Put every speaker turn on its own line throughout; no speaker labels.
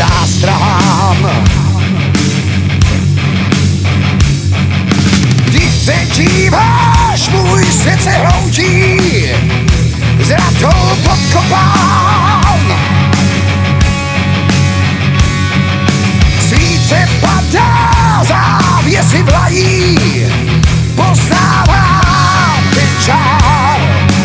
zástrahám. Když se díváš, můj svět se hroutí, zratou podkopán. Svíce padá, závěsy vlají, poznávám ten čár.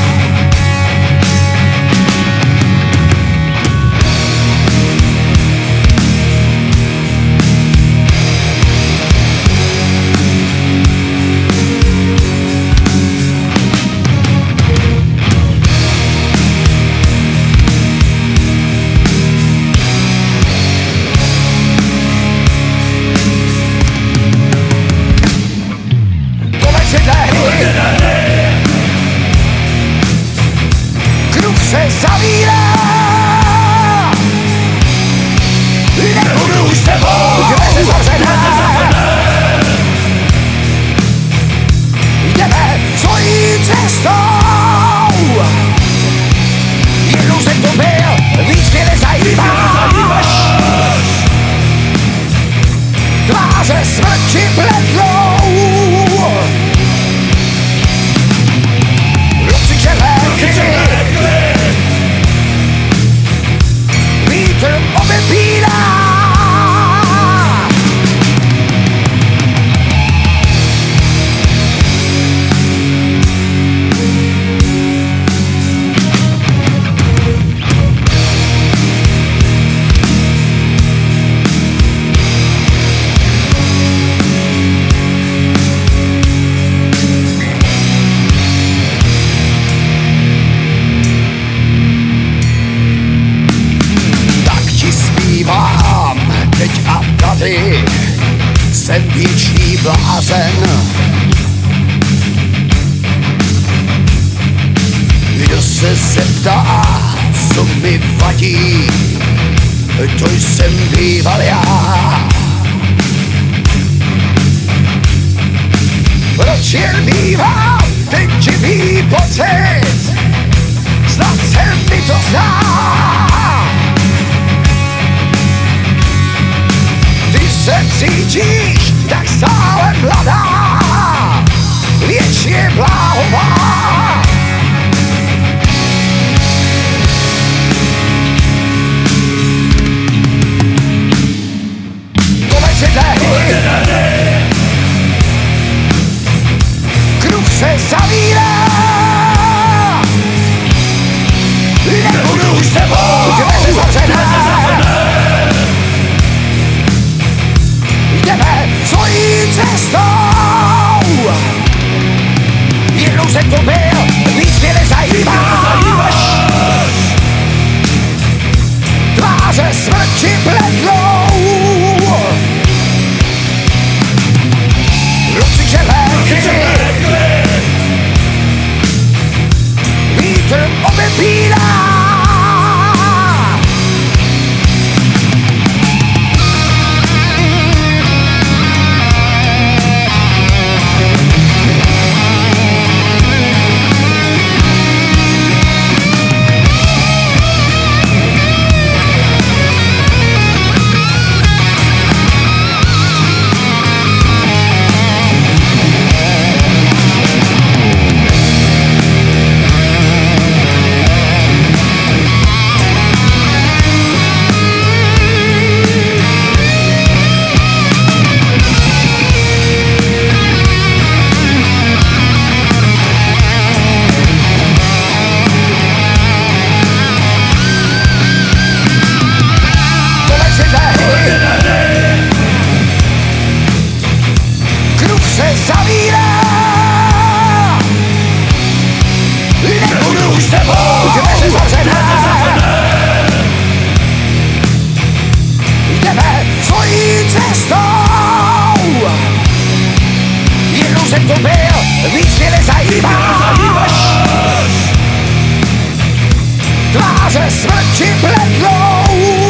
Kruh se zavírá, nebudu už s tebou, dveře zavřené. Jdeme svojí cestou, jednou jsem to byl, víc mě nezajímáš. Tváře smrti blednou, vítr obepírá. Teď a tady jsem věčný blázen. Kdo se zeptá, co mi vadí, to jsem býval já. Proč jen bývám ten divný pocit, snad se mi to zdá. Se cítíš tak stále mladá, věčně bláhová. Konec je dej, kruh se zavírá, nebudu už s tebou, dveře zavřené. Jdeme svojí cestou, jednou jsem to byl, víc mě nezajímáš. Tváře smrti blednou, rozsyčené kry, vítr obepírá. Zavírá, nebudu už s tebou, dveře zavřené. Jdeme svojí cestou, jednou jsem to byl, víc mě nezajímáš. Tváře smrti blednou,